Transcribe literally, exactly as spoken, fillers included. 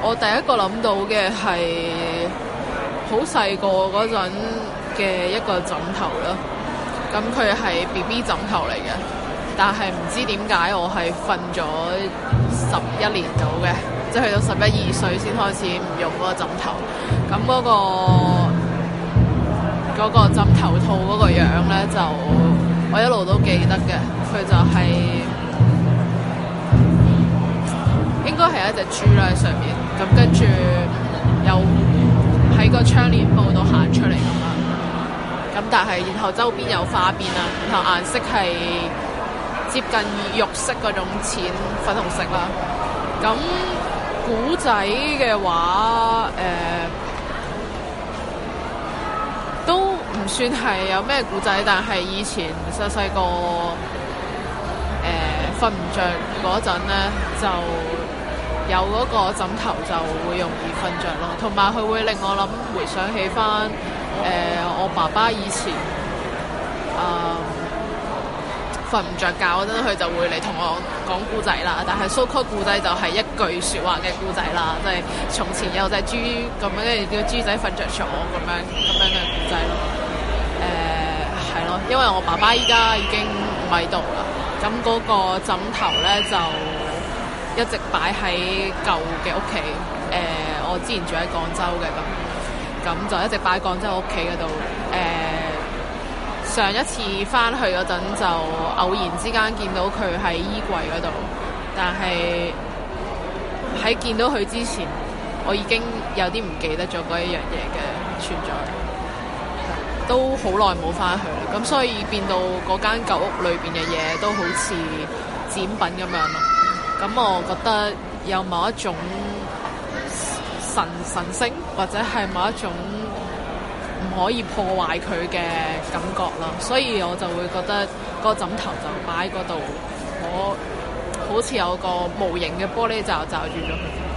我第一個諗到嘅係好細個嗰陣嘅一個枕頭咯。咁佢係 B B 枕頭嚟嘅，但係唔知點解我係瞓咗十一年到嘅，即係去到十一二歲先開始唔用嗰個枕頭。咁嗰個嗰個枕頭套嗰個樣咧，就我一路都記得嘅。佢就係應該係一隻豬啦喺上面，咁跟住有喺個窗簾布度行出嚟咁樣。咁但係然後周邊有花邊啦，然後顏色係接近肉色嗰種淺粉紅色啦。咁古仔嘅話，誒、呃、都唔算係有咩古仔，但係以前細細個誒瞓唔着嗰陣咧，就有嗰個枕頭就會容易瞓着咯。同埋佢會令我諗回想起翻。誒、呃，我爸爸以前誒瞓唔着覺嗰陣，佢就會嚟同我講故仔啦。但係 so called 故仔就係一句説話嘅故仔啦，即係從前有隻豬咁樣，跟住叫豬仔瞓着咗咁樣咁樣嘅故仔咯。誒係咯，因為我爸爸依家已經唔喺度啦，咁嗰個枕頭咧就一直擺喺舊嘅屋企。誒、呃，我之前住喺廣州嘅咁。咁就一直擺廣州屋企嗰度。誒、呃，上一次翻去嗰陣就偶然之間見到佢喺衣櫃嗰度，但係喺見到佢之前，我已經有啲唔記得咗嗰一樣嘢嘅存在，都好耐冇翻去啦。咁所以變到嗰間舊屋裏邊嘅嘢都好似展品咁樣咯。咁我覺得有某一種神神聖或者係某一種唔可以破壞佢嘅感覺啦，所以我就會覺得個枕頭就擺喺嗰度，我好似有個無形嘅玻璃罩罩住咗佢。